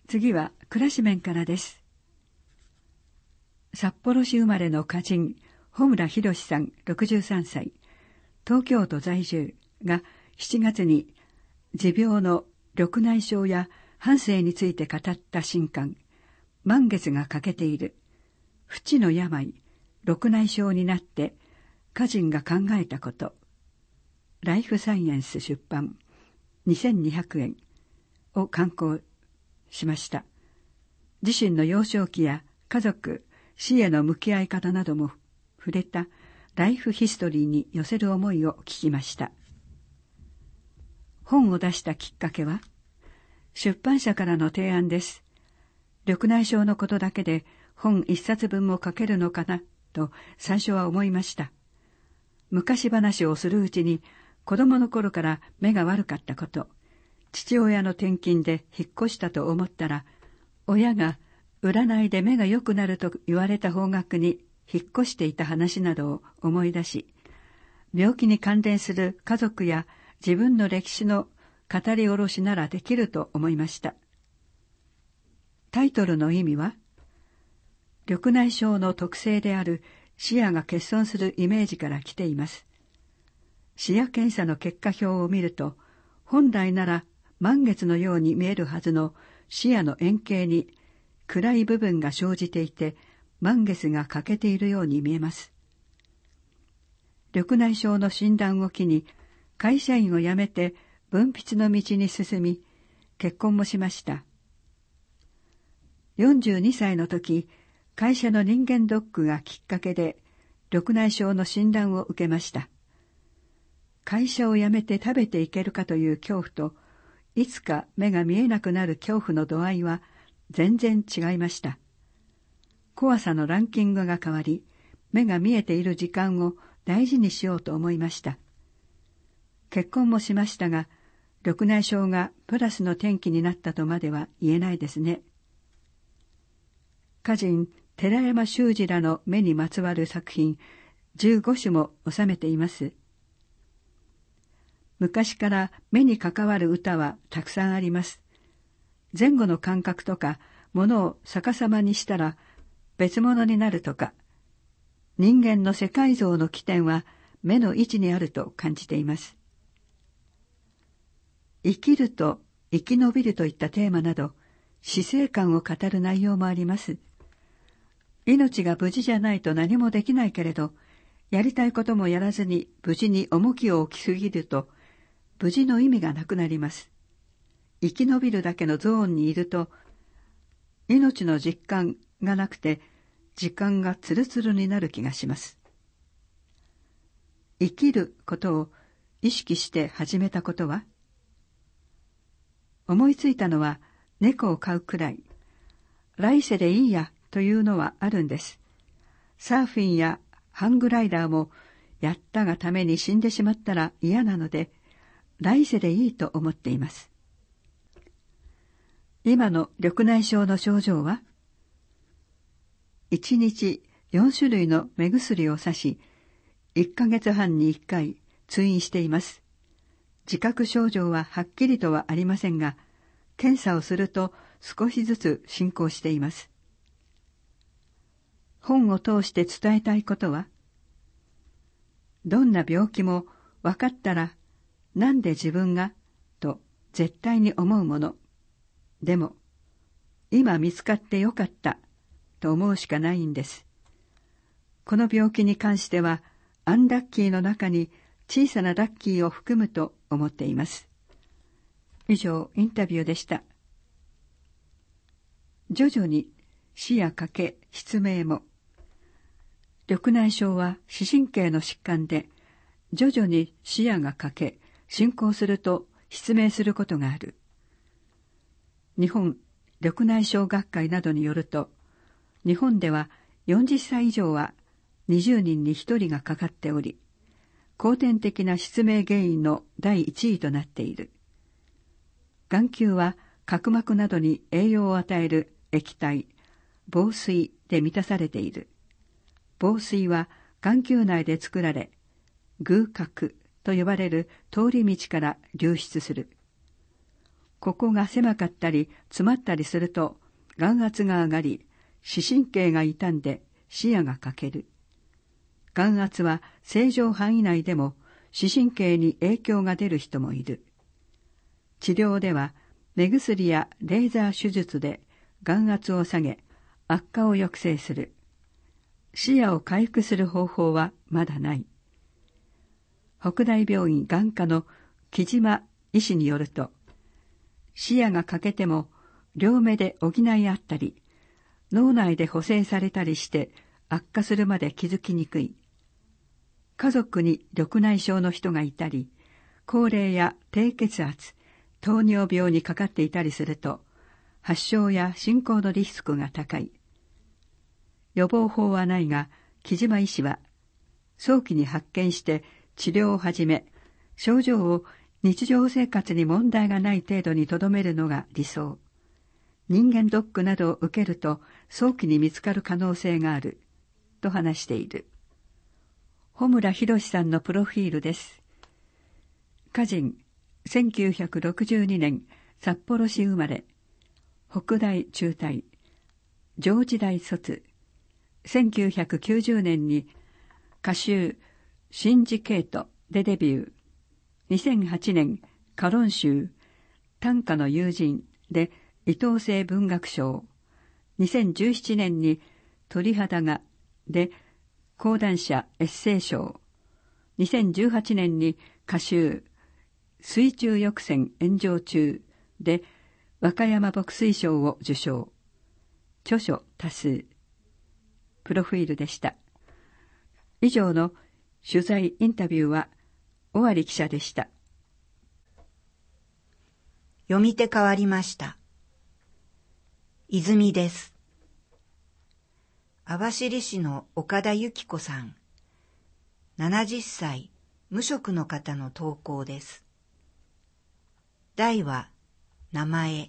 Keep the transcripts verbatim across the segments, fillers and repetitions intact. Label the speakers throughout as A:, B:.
A: 次は暮らし面からです。札幌市生まれの歌人、穂村博さんろくじゅうさんさい、東京都在住がしちがつに持病の緑内障や半生について語った新刊、満月が欠けている、不治の病、緑内障になって歌人が考えたこと、ライフサイエンス出版にせんにひゃくえんを刊行しました。自身の幼少期や家族、死への向き合い方なども触れたライフヒストリーに寄せる思いを聞きました。本を出したきっかけは、出版社からの提案です。緑内障のことだけで本一冊分も書けるのかなと最初は思いました。昔話をするうちに、子供の頃から目が悪かったこと、父親の転勤で引っ越したと思ったら、親が占いで目が良くなると言われた方角に引っ越していた話などを思い出し、病気に関連する家族や自分の歴史の語り下ろしならできると思いました。タイトルの意味は、緑内障の特性である視野が欠損するイメージから来ています。視野検査の結果表を見ると、本来なら満月のように見えるはずの視野の円形に暗い部分が生じていて、満月が欠けているように見えます。緑内障の診断を機に、会社員を辞めて文筆の道に進み、結婚もしました。よんじゅうにさいの時、会社の人間ドックがきっかけで緑内障の診断を受けました。会社を辞めて食べていけるかという恐怖と、いつか目が見えなくなる恐怖の度合いは全然違いました。怖さのランキングが変わり、目が見えている時間を大事にしようと思いました。結婚もしましたが、緑内障がプラスの転機になったとまでは言えないですね。歌人寺山修司らの目にまつわる作品じゅうごしゅも収めています。昔から目に関わる歌はたくさんあります。前後の感覚とか、ものを逆さまにしたら別物になるとか、人間の世界像の起点は目の位置にあると感じています。生きると生き延びるといったテーマなど、死生観を語る内容もあります。命が無事じゃないと何もできないけれど、やりたいこともやらずに無事に重きを置きすぎると、無事の意味がなくなります。生き延びるだけのゾーンにいると、命の実感がなくて、時間がツルツルになる気がします。生きることを意識して始めたことは、思いついたのは猫を飼うくらい。来世でいいやというのはあるんです。サーフィンやハングライダーもやったがために死んでしまったら嫌なので、来世でいいと思っています。今の緑内障の症状は、いちにちよんしゅるいの目薬をさし、いっかげつはんにいっかい通院しています。自覚症状ははっきりとはありませんが、検査をすると少しずつ進行しています。本を通して伝えたいことは、どんな病気も分かったら、なんで自分がと絶対に思うもの。でも、今見つかってよかったと思うしかないんです。この病気に関しては、アンラッキーの中に小さなラッキーを含むと思っています。以上、インタビューでした。徐々に視野欠け失明も。緑内障は視神経の疾患で、徐々に視野が欠け、進行すると失明することがある。日本緑内障学会などによると、日本ではよんじゅっさい以上はにじゅうにんにひとりがかかっており、後天的な失明原因のだいいちいとなっている。眼球は角膜などに栄養を与える液体、房水で満たされている。房水は眼球内で作られ、隅角と呼ばれる通り道から流出する。 ここが狭かったり詰まったりすると眼圧が上がり、視神経が傷んで視野が欠ける。眼圧は正常範囲内でも視神経に影響が出る人もいる。治療では目薬やレーザー手術で眼圧を下げ、悪化を抑制する。視野を回復する方法はまだない。北大病院眼科の木島医師によると、視野が欠けても両目で補い合ったり、脳内で補正されたりして悪化するまで気づきにくい。家族に緑内障の人がいたり、高齢や低血圧、糖尿病にかかっていたりすると、発症や進行のリスクが高い。予防法はないが、木島医師は、早期に発見して治療を始め、症状を日常生活に問題がない程度にとどめるのが理想。人間ドックなどを受けると早期に見つかる可能性がある、と話している。穂村博さんのプロフィールです。歌人、せんきゅうひゃくろくじゅうにねん札幌市生まれ、北大中退、上智大卒、せんきゅうひゃくきゅうじゅうねんに歌集シンジケートでデビュー。にせんはちねん歌論集短歌の友人で伊藤清文学賞。にせんじゅうななねんに鳥肌がで講談社エッセイ賞。にせんじゅうはちねんに歌集水中翼船炎上中で和歌山牧水賞を受賞。著書多数。プロフィールでした。以上の取材インタビューは尾張記者でした。
B: 読み手変わりました。泉です。網走市の岡田由紀子さん、ななじゅっさい、無職の方の投稿です。題は、名前。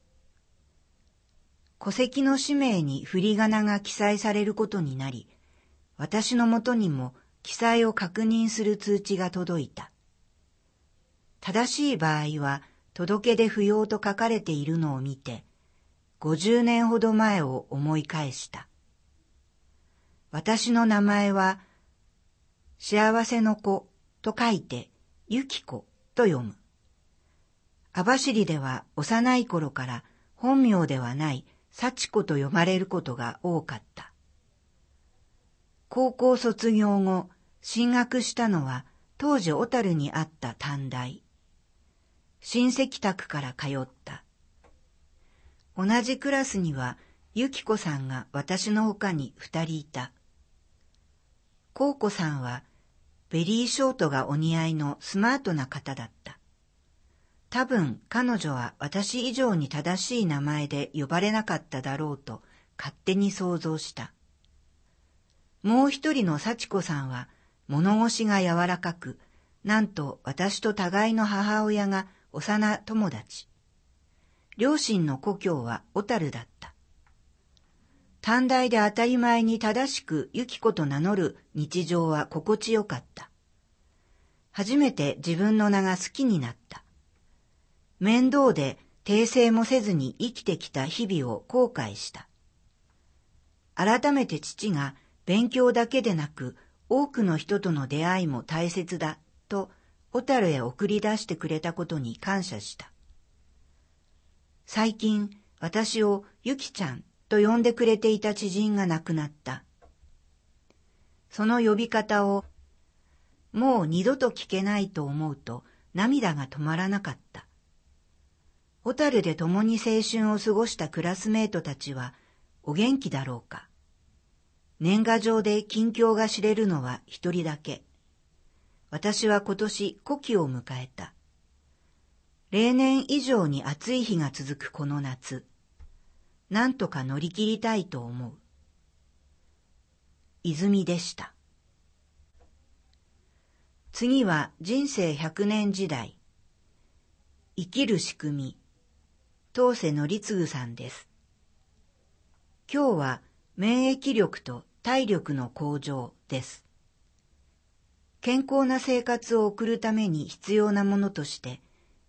B: 戸籍の氏名に振り仮名が記載されることになり、私のもとにも記載を確認する通知が届いた。正しい場合は、届け出不要と書かれているのを見て、ごじゅうねんほど前を思い返した。私の名前は、幸せの子と書いて、ゆき子と読む。網走では幼い頃から本名ではない幸子と呼ばれることが多かった。高校卒業後、進学したのは当時小樽にあった短大。親戚宅から通った。同じクラスにはゆき子さんが私の他に二人いた。こうこさんはベリーショートがお似合いのスマートな方だった。多分彼女は私以上に正しい名前で呼ばれなかっただろうと勝手に想像した。もう一人の幸子さんは物腰が柔らかく、なんと私と互いの母親が幼友達。両親の故郷は小樽だった。短大で当たり前に正しくゆき子と名乗る日常は心地よかった。初めて自分の名が好きになった。面倒で訂正もせずに生きてきた日々を後悔した。改めて父が勉強だけでなく多くの人との出会いも大切だと小樽へ送り出してくれたことに感謝した。最近私をゆきちゃんと呼んでくれていた知人が亡くなった。その呼び方をもう二度と聞けないと思うと涙が止まらなかった。小樽で共に青春を過ごしたクラスメートたちはお元気だろうか。年賀状で近況が知れるのは一人だけ。私は今年古希を迎えた。例年以上に暑い日が続くこの夏。なんとか乗り切りたいと思う。泉でした。次は人生百年時代。生きる仕組み。東瀬則次さんです。今日は免疫力と体力の向上です。健康な生活を送るために必要なものとして、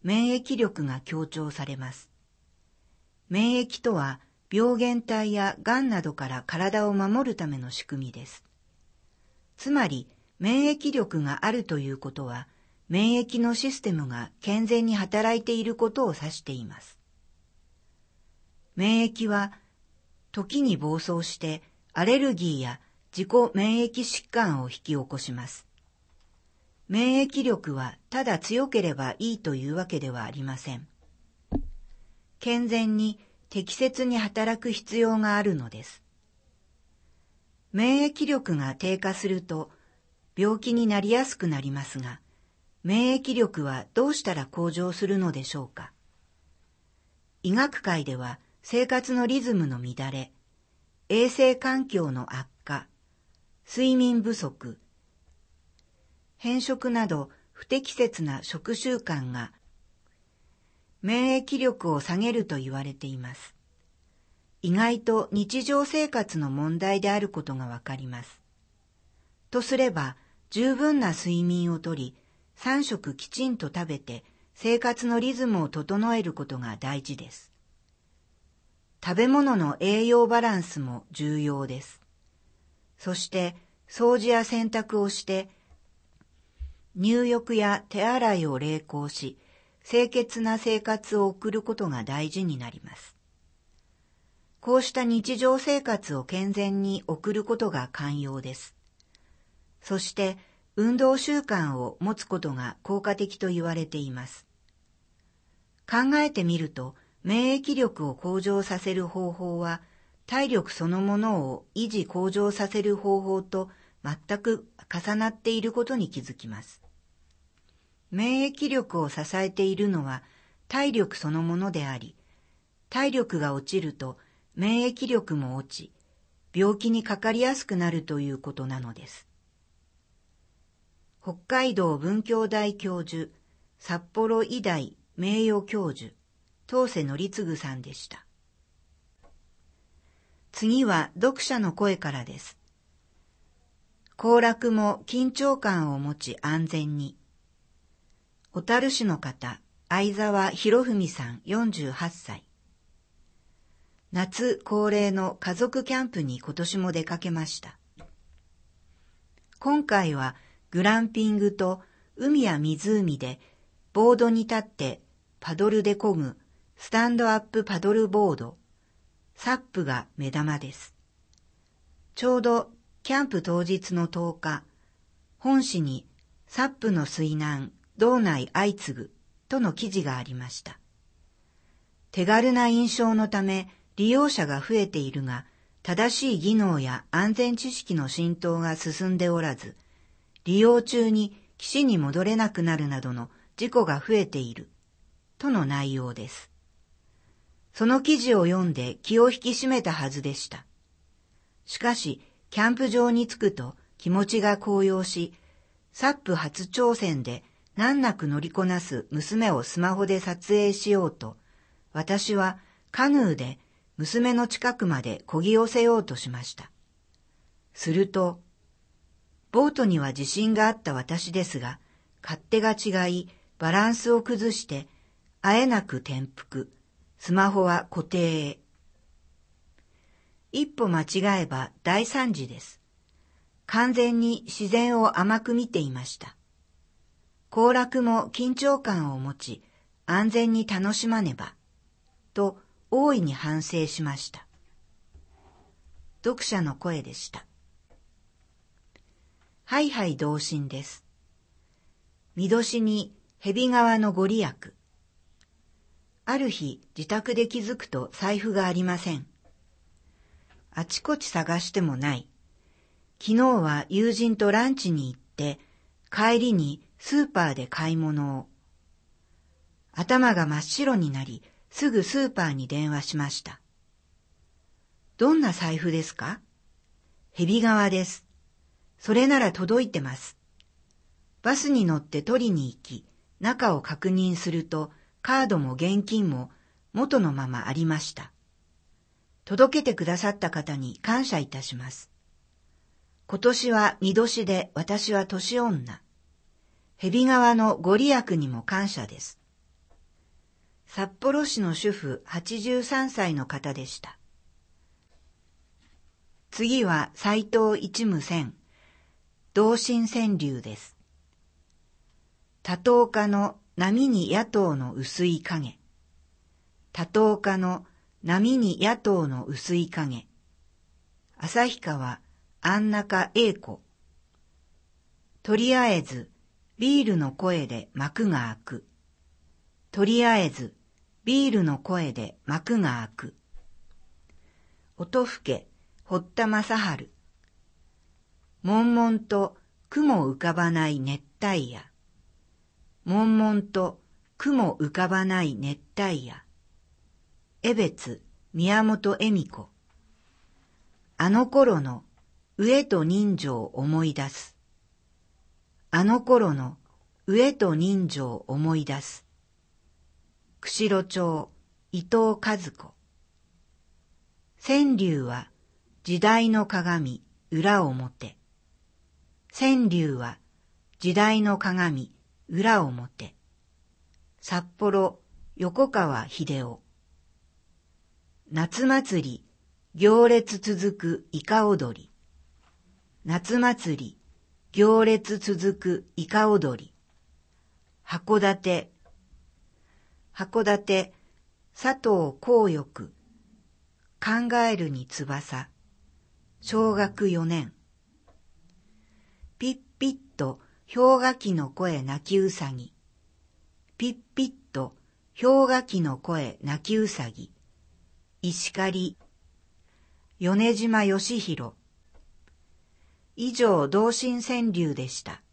B: 免疫力が強調されます。免疫とは病原体や癌などから体を守るための仕組みです。つまり免疫力があるということは、免疫のシステムが健全に働いていることを指しています。免疫は時に暴走してアレルギーや自己免疫疾患を引き起こします。免疫力はただ強ければいいというわけではありません。健全に適切に働く必要があるのです。免疫力が低下すると病気になりやすくなりますが、免疫力はどうしたら向上するのでしょうか。医学界では生活のリズムの乱れ、衛生環境の悪化、睡眠不足、偏食など不適切な食習慣が免疫力を下げると言われています。意外と日常生活の問題であることがわかります。とすれば、十分な睡眠をとり、三食きちんと食べて生活のリズムを整えることが大事です。食べ物の栄養バランスも重要です。そして掃除や洗濯をして、入浴や手洗いを励行し、清潔な生活を送ることが大事になります。こうした日常生活を健全に送ることが肝要です。そして運動習慣を持つことが効果的と言われています。考えてみると、免疫力を向上させる方法は、体力そのものを維持向上させる方法と全く重なっていることに気づきます。免疫力を支えているのは体力そのものであり、体力が落ちると免疫力も落ち、病気にかかりやすくなるということなのです。北海道文教大教授、札幌医大名誉教授、当瀬則次さんでした。次は読者の声からです。行楽も緊張感を持ち安全に。小樽市の方、相沢博文さんよんじゅうはっさい。夏恒例の家族キャンプに今年も出かけました。今回はグランピングと海や湖でボードに立ってパドルで漕ぐスタンドアップパドルボード、サップが目玉です。ちょうどキャンプ当日のとおか、本誌にサップの水難、道内相次ぐとの記事がありました。手軽な印象のため利用者が増えているが、正しい技能や安全知識の浸透が進んでおらず、利用中に岸に戻れなくなるなどの事故が増えているとの内容です。その記事を読んで気を引き締めたはずでした。しかし、キャンプ場に着くと気持ちが高揚し、サップ初挑戦で難なく乗りこなす娘をスマホで撮影しようと、私はカヌーで娘の近くまで漕ぎ寄せようとしました。すると、ボートには自信があった私ですが、勝手が違い、バランスを崩して、あえなく転覆、スマホは固定へ。一歩間違えば大惨事です。完全に自然を甘く見ていました。行楽も緊張感を持ち、安全に楽しまねば、と大いに反省しました。読者の声でした。はいはい同心です。見年に蛇川のご利益。ある日自宅で気づくと財布がありません。あちこち探してもない。昨日は友人とランチに行って帰りにスーパーで買い物を。頭が真っ白になりすぐスーパーに電話しました。どんな財布ですか？蛇革です。それなら届いてます。バスに乗って取りに行き、中を確認すると、カードも現金も元のままありました。届けてくださった方に感謝いたします。今年は見年で私は年女。蛇革のご利益にも感謝です。 札幌市の主婦はちじゅうさんさいの方でした。次は斎藤一夢仙、同心川柳です。多頭家の波に野党の薄い影。多頭家の波に野党の薄い影。旭川安中英子。とりあえずビールの声で幕が開く。とりあえずビールの声で幕が開く。音更け堀田正治。悶々と雲浮かばない熱帯夜。悶々と雲浮かばない熱帯夜。江別宮本恵美子。あの頃の飢えと人情を思い出す。あの頃の飢えと人情を思い出す。釧路町伊藤和子。川柳は時代の鏡裏表。川柳は時代の鏡裏表。札幌横川秀夫。夏祭り行列続くイカ踊り。夏祭り行列続くイカ踊り。函館函館佐藤光翼。考えるに翼。小学よねん。ピッピッと氷河期の声泣きうさぎ。ピッピッと氷河期の声泣きうさぎ。石狩米島義弘。以上同心川柳でした。